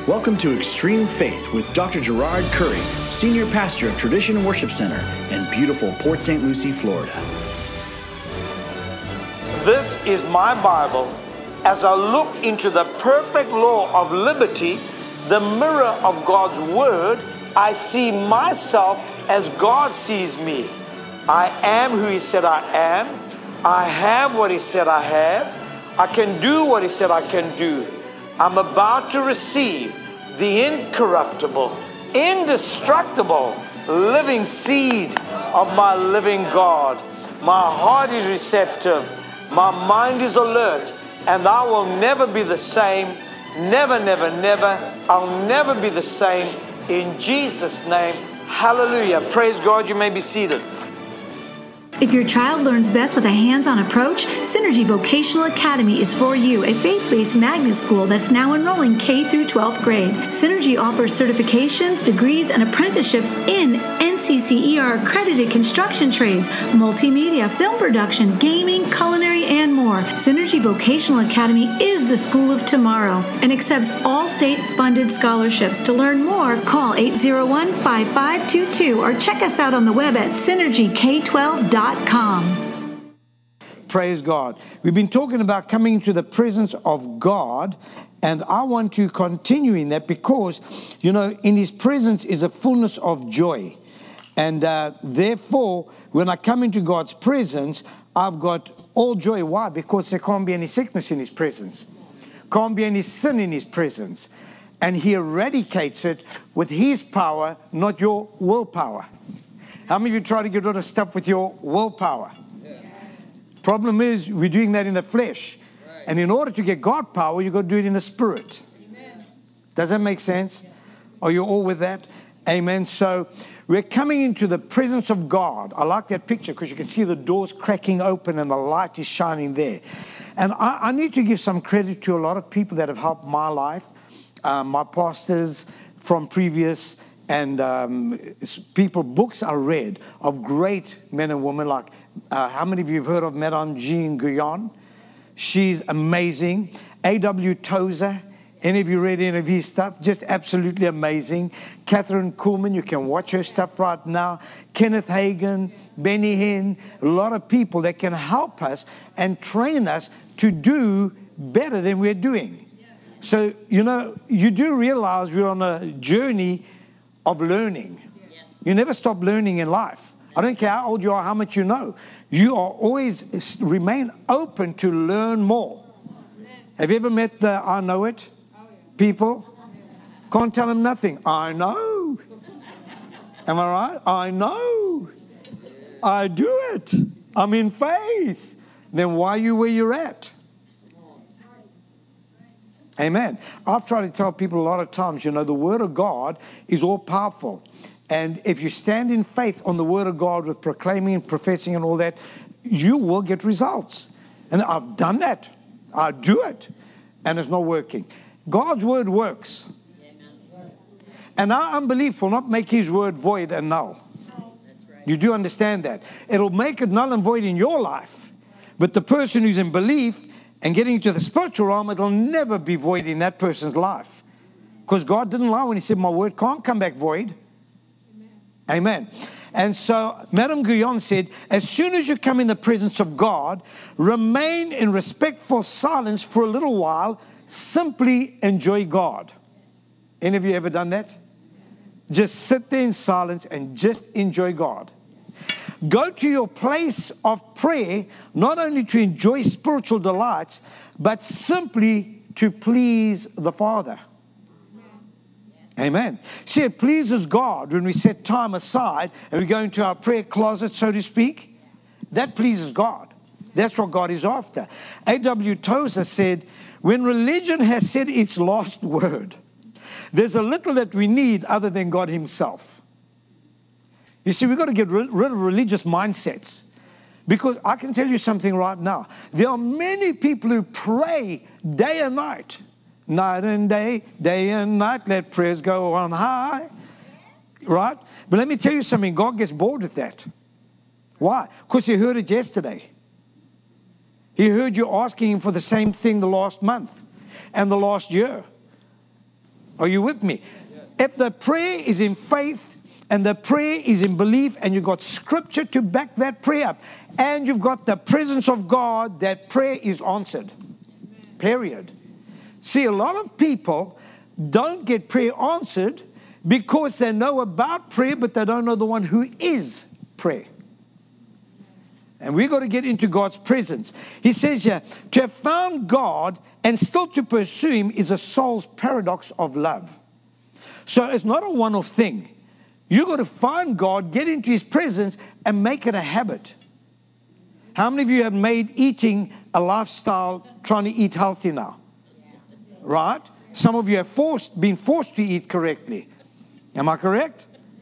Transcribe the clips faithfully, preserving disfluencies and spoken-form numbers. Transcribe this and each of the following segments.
Welcome to Extreme Faith with Doctor Gerard Curry, Senior Pastor of Tradition Worship Center in beautiful Port Saint Lucie, Florida. This is my Bible. As I look into the perfect law of liberty, the mirror of God's Word, I see myself as God sees me. I am who He said I am. I have what He said I have. I can do what He said I can do. I'm about to receive the incorruptible, indestructible, living seed of my living God. My heart is receptive. My mind is alert. And I will never be the same. Never, never, never. I'll never be the same. In Jesus' name, hallelujah. Praise God. You may be seated. If your child learns best with a hands-on approach, Synergy Vocational Academy is for you, a faith-based magnet school that's now enrolling K through twelfth grade. Synergy offers certifications, degrees, and apprenticeships in N C C E R-accredited construction trades, multimedia, film production, gaming, culinary, and more. Synergy Vocational Academy is the school of tomorrow and accepts all state-funded scholarships. To learn more, call eight zero one, five five two two or check us out on the web at synergy k twelve dot com. Praise God. We've been talking about coming into the presence of God, and I want to continue in that because, you know, in His presence is a fullness of joy. And uh, therefore, when I come into God's presence, I've got all joy. Why? Because there can't be any sickness in His presence. Can't be any sin in His presence. And He eradicates it with His power, not your willpower. How many of you try to get rid of stuff with your willpower? Yeah. Problem is, we're doing that in the flesh. Right. And in order to get God power, you've got to do it in the spirit. Amen. Does that make sense? Yeah. Are you all with that? Amen. So we're coming into the presence of God. I like that picture because you can see the doors cracking open and the light is shining there. And I, I need to give some credit to a lot of people that have helped my life. Um, my pastors from previous and um, people, books I read of great men and women like, uh, how many of you have heard of Madame Jean Guyon? She's amazing. A W Tozer, any of you read any of his stuff? Just absolutely amazing. Catherine Kuhlman, you can watch her stuff right now. Kenneth Hagin, Benny Hinn, a lot of people that can help us and train us to do better than we're doing. So, you know, you do realize we're on a journey of learning. Yes. You never stop learning in life. I don't care how old you are, how much you know. You are always remain open to learn more. Amen. Have you ever met the I know it people? Can't tell them nothing. I know. Am I right? I know. I do it. I'm in faith. Then why are you where you're at? Amen. I've tried to tell people a lot of times, you know, the Word of God is all powerful. And if you stand in faith on the Word of God with proclaiming and professing and all that, you will get results. And I've done that. I do it. And it's not working. God's Word works. And our unbelief will not make His Word void and null. You do understand that. It'll make it null and void in your life. But the person who's in belief and getting into the spiritual realm, it'll never be void in that person's life. Because God didn't lie when He said, my word can't come back void. Amen. Amen. And so Madame Guyon said, as soon as you come in the presence of God, remain in respectful silence for a little while. Simply enjoy God. Any of you ever done that? Just sit there in silence and just enjoy God. Go to your place of prayer, not only to enjoy spiritual delights, but simply to please the Father. Amen. See, it pleases God when we set time aside and we go into our prayer closet, so to speak. That pleases God. That's what God is after. A W Tozer said, when religion has said its last word, there's a little that we need other than God Himself. You see, we've got to get rid of religious mindsets. Because I can tell you something right now. There are many people who pray day and night. Night and day, day and night, let prayers go on high. Right? But let me tell you something. God gets bored with that. Why? Because He heard it yesterday. He heard you asking Him for the same thing the last month and the last year. Are you with me? If the prayer is in faith and the prayer is in belief and you've got scripture to back that prayer up and you've got the presence of God, that prayer is answered. Period. See, a lot of people don't get prayer answered because they know about prayer, but they don't know the one who is prayer. And we've got to get into God's presence. He says here, to have found God and still to pursue Him is a soul's paradox of love. So it's not a one-off thing. You've got to find God, get into His presence, and make it a habit. How many of you have made eating a lifestyle, trying to eat healthy now? Right? Some of you have forced, been forced to eat correctly. Am I correct?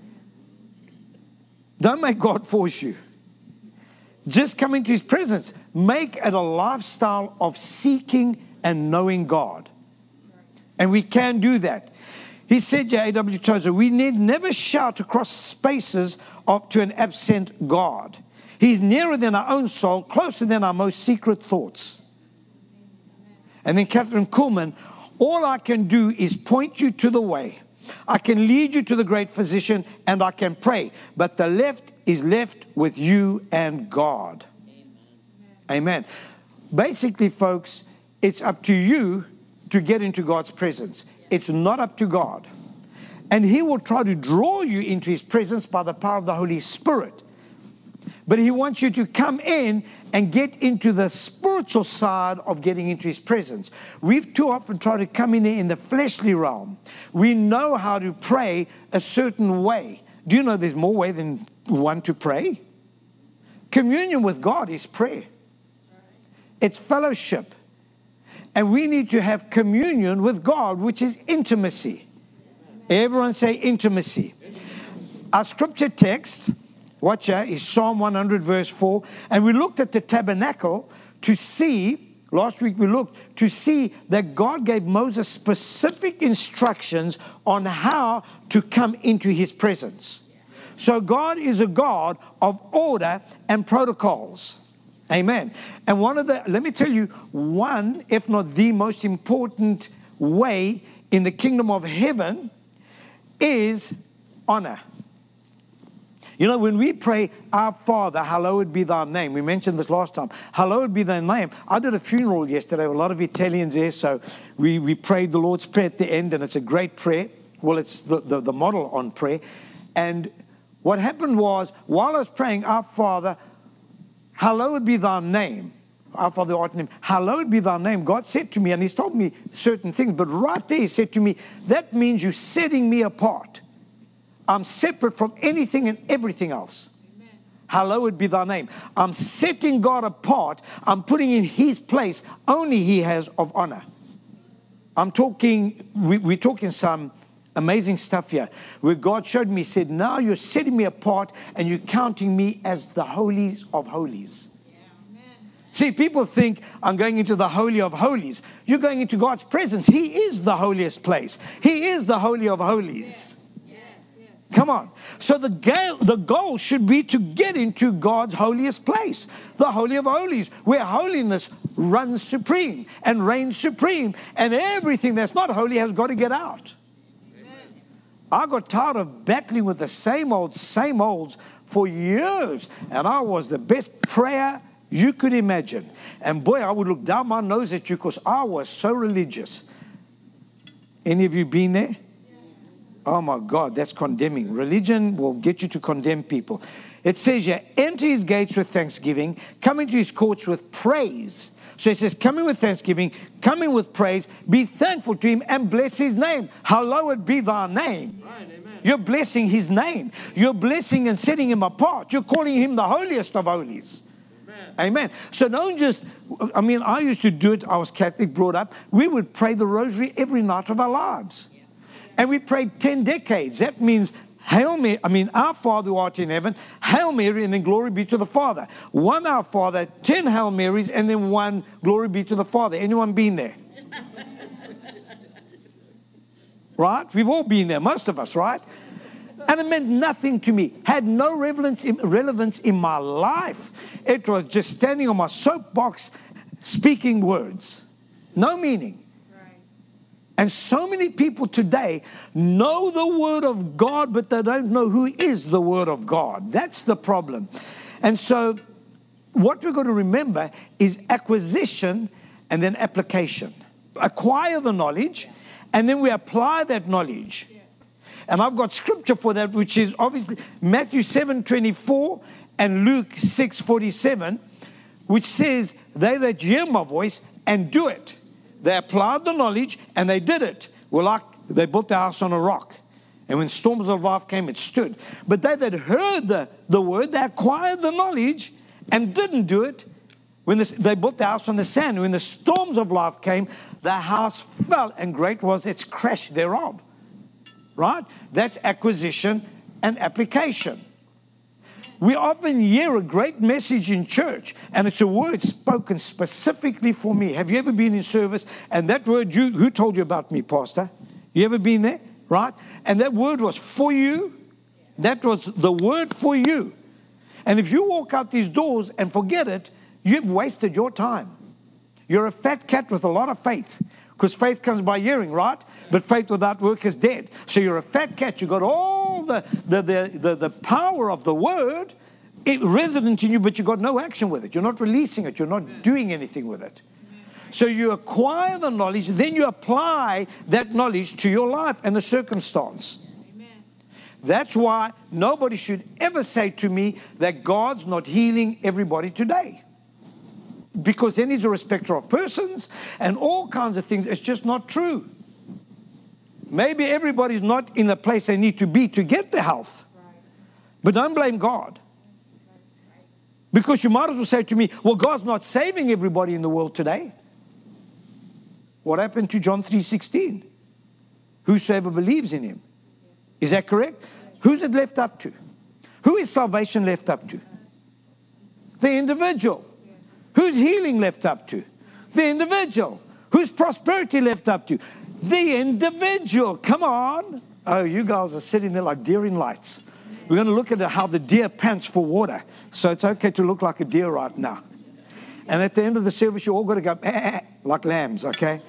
Don't make God force you. Just come into His presence. Make it a lifestyle of seeking and knowing God. And we can do that. He said, yeah, A W Tozer, we need never shout across spaces of, to an absent God. He's nearer than our own soul, closer than our most secret thoughts. And then Catherine Kuhlman, all I can do is point you to the way. I can lead you to the great physician and I can pray. But the left is left with you and God. Amen. Amen. Basically, folks, it's up to you to get into God's presence. It's not up to God. And He will try to draw you into His presence by the power of the Holy Spirit. But He wants you to come in and get into the spiritual side of getting into His presence. We've too often tried to come in there in the fleshly realm. We know how to pray a certain way. Do you know there's more way than one to pray? Communion with God is prayer. It's fellowship. And we need to have communion with God, which is intimacy. Everyone say intimacy. Our scripture text, watch here, is Psalm one hundred verse four. And we looked at the tabernacle to see, last week we looked, to see that God gave Moses specific instructions on how to come into His presence. So God is a God of order and protocols. Amen. And one of the, let me tell you, one, if not the most important way in the kingdom of heaven is honor. You know, when we pray, Our Father, hallowed be thy name. We mentioned this last time. Hallowed be thy name. I did a funeral yesterday with a lot of Italians there, so we, we prayed the Lord's Prayer at the end, and it's a great prayer. Well, it's the, the, the model on prayer. And what happened was, while I was praying, Our Father, hallowed be thy name. Our Father who art in heaven, hallowed be thy name. God said to me, and He's told me certain things, but right there He said to me, that means you're setting me apart. I'm separate from anything and everything else. Amen. Hallowed be thy name. I'm setting God apart. I'm putting in His place only He has of honor. I'm talking, we, we're talking some amazing stuff here, where God showed me, He said, now you're setting me apart and you're counting me as the holies of holies. Yeah, amen. See, people think I'm going into the holy of holies. You're going into God's presence. He is the holiest place. He is the holy of holies. Yeah. Yes, yes. Come on. So the goal, the goal should be to get into God's holiest place, the holy of holies, where holiness runs supreme and reigns supreme, and everything that's not holy has got to get out. I got tired of battling with the same old, same olds for years. And I was the best prayer you could imagine. And boy, I would look down my nose at you because I was so religious. Any of you been there? Oh my God, that's condemning. Religion will get you to condemn people. It says here, enter His gates with thanksgiving, come into His courts with praise. So He says, come in with thanksgiving, come in with praise, be thankful to Him and bless His name. Hallowed be thy name. Right, amen. You're blessing His name. You're blessing and setting Him apart. You're calling Him the holiest of holies. Amen. Amen. So don't just, I mean, I used to do it. I was Catholic, brought up. We would pray the rosary every night of our lives. Yeah. And we prayed ten decades. That means Hail Mary, I mean, Our Father who art in heaven, Hail Mary, and then glory be to the Father. One Our Father, ten Hail Marys, and then one glory be to the Father. Anyone been there? Right? We've all been there, most of us, right? And it meant nothing to me. Had no relevance in, relevance in my life. It was just standing on my soapbox, speaking words. No meaning. Right. And so many people today know the Word of God, but they don't know who is the Word of God. That's the problem. And so what we've got to remember is acquisition and then application. Acquire the knowledge, and then we apply that knowledge. And I've got scripture for that, which is obviously Matthew seven twenty-four and Luke six forty-seven, which says, they that hear my voice and do it. They applied the knowledge and they did it. Well, like they built their house on a rock. And when storms of life came, it stood. But they that heard the, the word, they acquired the knowledge and didn't do it. When this, they built the house on the sand. When the storms of life came, the house fell, and great was its crash thereof. Right? That's acquisition and application. We often hear a great message in church, and it's a word spoken specifically for me. Have you ever been in service? And that word, you, who told you about me, Pastor? You ever been there? Right? And that word was for you. That was the word for you. And if you walk out these doors and forget it, you've wasted your time. You're a fat cat with a lot of faith, because faith comes by hearing, right? But faith without work is dead. So you're a fat cat. You've got all the, the, the, the, the power of the word it resident in you, but you've got no action with it. You're not releasing it. You're not doing anything with it. So you acquire the knowledge, then you apply that knowledge to your life and the circumstance. Amen. That's why nobody should ever say to me that God's not healing everybody today. Because then he's a respecter of persons and all kinds of things. It's just not true. Maybe everybody's not in the place they need to be to get the health. But don't blame God. Because you might as well say to me, well, God's not saving everybody in the world today. What happened to John three sixteen? Whosoever believes in him. Is that correct? Who's it left up to? Who is salvation left up to? The individual. Who's healing left up to? The individual. Who's prosperity left up to? The individual. Come on. Oh, you guys are sitting there like deer in lights. We're going to look at how the deer pants for water. So it's okay to look like a deer right now. And at the end of the service, you all got to go eh, like lambs, okay?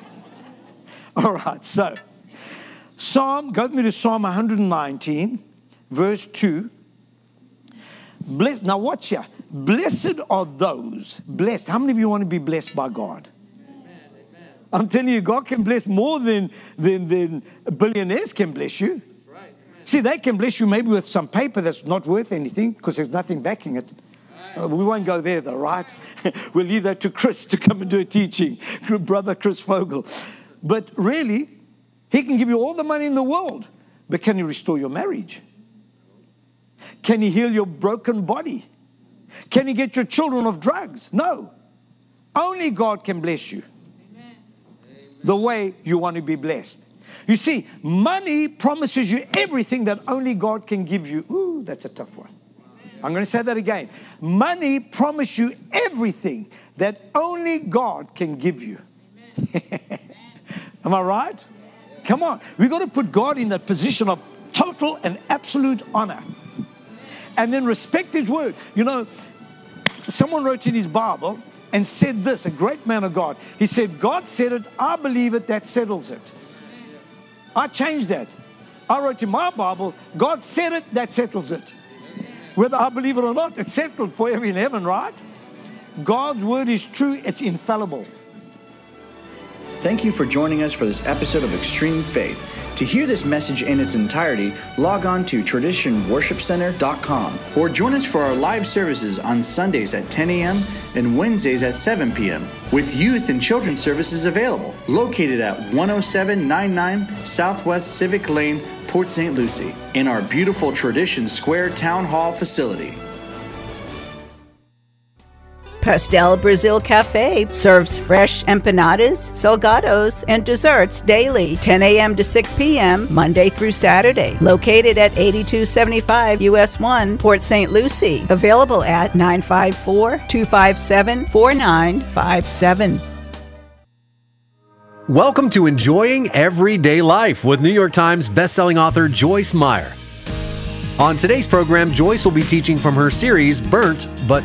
All right, so Psalm, go with me to Psalm one nineteen, verse two. Blessed, now watch here. Blessed are those, blessed. How many of you want to be blessed by God? Amen, amen. I'm telling you, God can bless more than, than, than billionaires can bless you. Right, see, they can bless you maybe with some paper that's not worth anything because there's nothing backing it. Right. Uh, we won't go there though, right? We'll leave that to Chris to come and do a teaching. Brother Chris Fogel. But really, he can give you all the money in the world, but can he restore your marriage? Can he heal your broken body? Can he get your children off drugs? No. Only God can bless you. Amen. The way you want to be blessed. You see, money promises you everything that only God can give you. Ooh, that's a tough one. I'm going to say that again. Money promises you everything that only God can give you. Am I right? Come on. We've got to put God in that position of total and absolute honor. And then respect his word. You know, someone wrote in his Bible and said this, a great man of God. He said, God said it, I believe it, that settles it. I changed that. I wrote in my Bible, God said it, that settles it. Whether I believe it or not, it's settled forever in heaven, right? God's word is true, it's infallible. Thank you for joining us for this episode of Extreme Faith. To hear this message in its entirety, log on to tradition worship center dot com or join us for our live services on Sundays at ten a.m. and Wednesdays at seven p.m. with youth and children's services available, located at one oh seven ninety-nine Southwest Civic Lane, Port Saint Lucie, in our beautiful Tradition Square Town Hall facility. Pastel Brazil Cafe serves fresh empanadas, salgados, and desserts daily, ten a.m. to six p.m., Monday through Saturday. Located at eighty-two seventy-five U S one, Port Saint Lucie. Available at nine five four, two five seven, four nine five seven. Welcome to Enjoying Everyday Life with New York Times bestselling author Joyce Meyer. On today's program, Joyce will be teaching from her series, Burnt But